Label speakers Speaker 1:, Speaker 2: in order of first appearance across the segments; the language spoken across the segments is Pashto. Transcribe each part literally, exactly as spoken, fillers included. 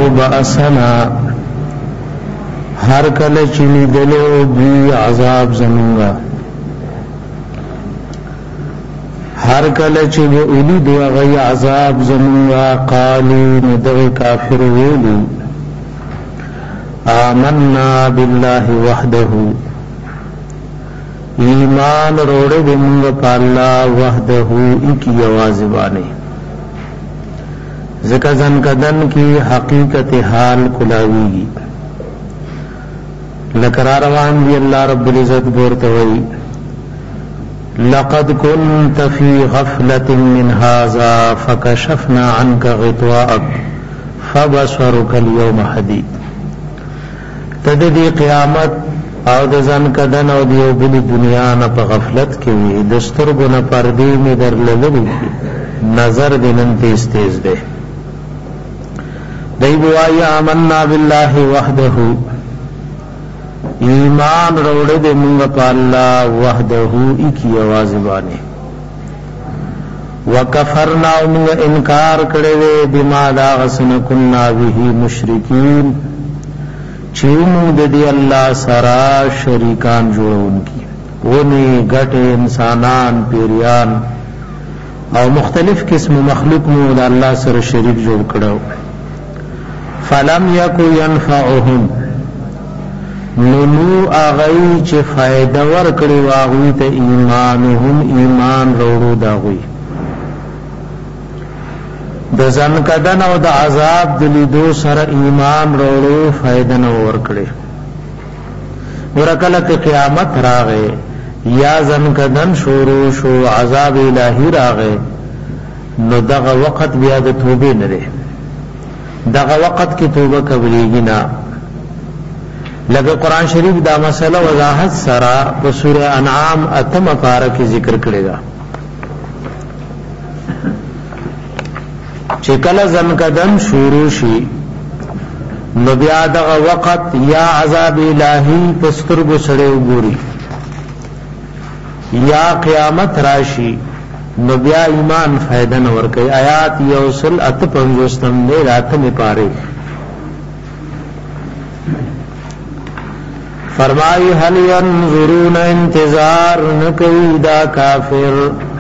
Speaker 1: بأسنا هر کله چې لیدلو دوی عذاب زمونږه هر کله چې ولیدو هغه عذاب زمونږه قالو نو دغه کافر ویلي آمنا بالله وحده ایمان روڑے دے منگ پا اللہ وحدہ اکی آواز بانے ذکر زن کدن کی حقیقت حال کلاویگی لکراروان دی اللہ رب العزت بورتوئی لقد كنت في غفلة من هذا فكشفنا عنك غطاءك فبصرك اليوم حديد تددی قیامت او د ځان کدن او د یو بل دنیا نه په غفلت کې وي د سترګو نه پردې می در لری نظر دینن تیز تیز ده دی بوای آمنا بالله وحده ایمان روړې د موږ په الله وحده اکی आवाज باندې وکفرنا موږ انکار کړو بما لا غسن كنا به مشرکین چیومو د دی الله سرا شریکان جوړون کی ونی غټ انسانان پیریان او مختلف قسم مخلوق مو د الله سره شریک جوړ کړو فلم یکو ينفعهم نو اغی چې فائدہ ور کړی واغوی ته ایمانهم ایمان وروړو داوی د ځان کدن او د عذاب د لیدو سره ایمان وروړو فائدہ نه ورکړي ورکله قیامت راغې یا ځان کدن شروع شو عذاب الہی راغې نو دغه وخت بیا د توبې نه لري دغه وخت کې توبه قبليږي نه لکه قران شریف دا مسله وضاحت سره په سوره انعام اتم پاره کې ذکر کړی دا چې کله زنکدن شروع شي نو بیا دغه وخت یا عذاب الہی پسترګو سره وګوري یا قیامت راشي نو بیا ایمان فائدہ نه ور کوي آیات یوصل ات پنځوستم نه راته نه پاره فرمای هل ينظرون انتظار نکوي دا کافر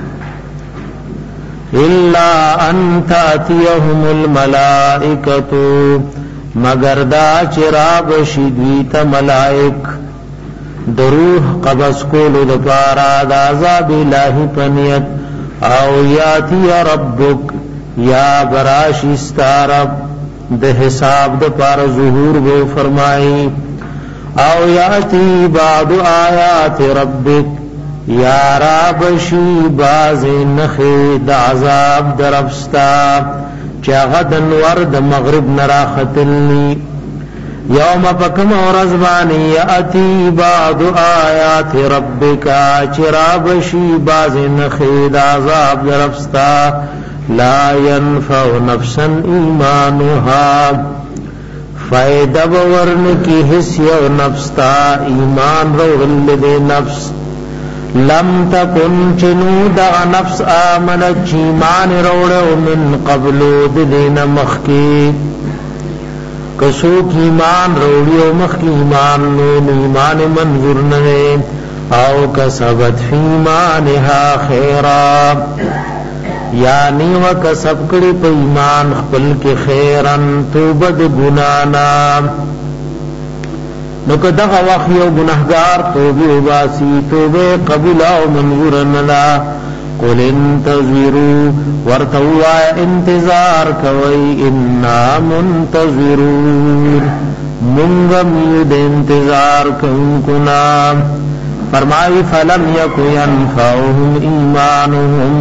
Speaker 1: الا ان تاتيهم الملائکه مگر دا چراغ شدیت ملائک دروح قبض کولو د پارا د عذاب الہی پنیت او یاتی ربک یا براش استارب د حساب د پارا ظهور وہ فرمائی او یاتی بعد آیات ربک یا رابشی باز نخی دا عذاب درفستا چا غدن ورد مغرب نراختلنی یوم پکم ورزبانی یاتی بعد آیات ربکا چا رابشی باز نخی دا عذاب درفستا لا ينفع نفسا ایمانها فائدہ بورن کی حسی و نفستا ایمان روغل دے نفس لم تکن چنو دا نفس آمنت چیمان روڑو من قبلو دین مخکی کسوک ایمان روڑیو مخکی ایمان نون ایمان منظور نوے او کسبت فی ایمانها خیرا یعنی وکسب کڑی پا ایمان خپل کے خیرن توبد گنانا نو که دغه وخت یو گناهګار توبه وباسي توبه قبول او منظور نه لا قل انتظروا ورتوا انتظار کوي ان منتظرون مونږ د انتظار کوونکو نام فرمایي فلم يكن ينفعهم ایمانهم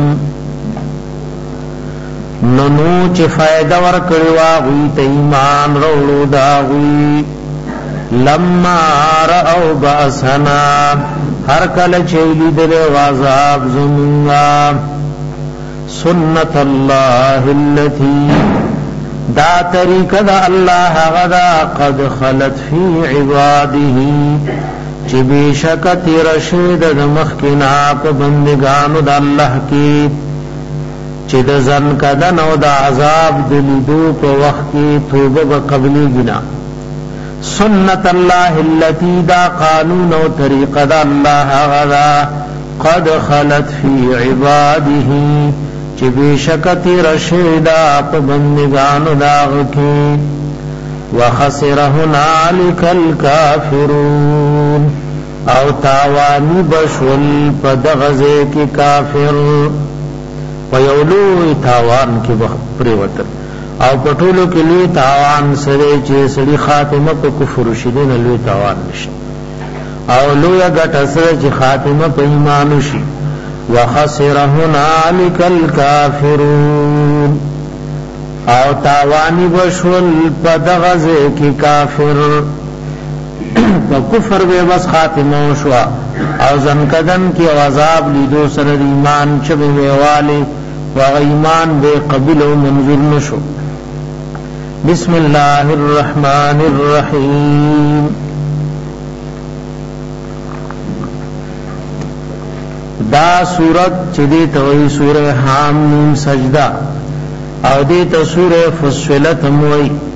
Speaker 1: نو چې فائدہ ورکړي واغوي ته ایمان وروړو داوي لما رأو بأسنا ہر کل چیلی دل غذاب زمونگا سنت اللہ اللتی دا طریقہ دا اللہ غدا قد خلت فی عباده چی بیشکت رشید دا مخکنا پا بندگانو دا اللہ کی چې د ځن کدن او د عذاب د لیدو په وخت کې توبه به قبلي گنا سنت الله التي دا قانون او طریقه د الله غدا قد خلت فی عباده چې بشکتی رشیدا په بندگانو داغ کې وخسر هنالك الكافرون او تاوانی بشول په دغزه کې کافر ویولو تاوان کې پریوتر او پټولو کې لوی تاوان سره چې سړي خاتمه په کفر شیدل لوی تاوان نشي او لوی غټه سره چې خاتمه په ایمان شي وخسر هنالك الكافرون او تاوانی بشول په دغزه کې کافر په کفر به بس خاتمه شو او زنکدن کې عذاب لیدو سره ایمان چې ویواله و ایمان به قبول او منظور نشو بسم الله الرحمن الرحیم دا سورت چې دې توي سوره حامیم سجدہ او دې ته سوره فصلت موي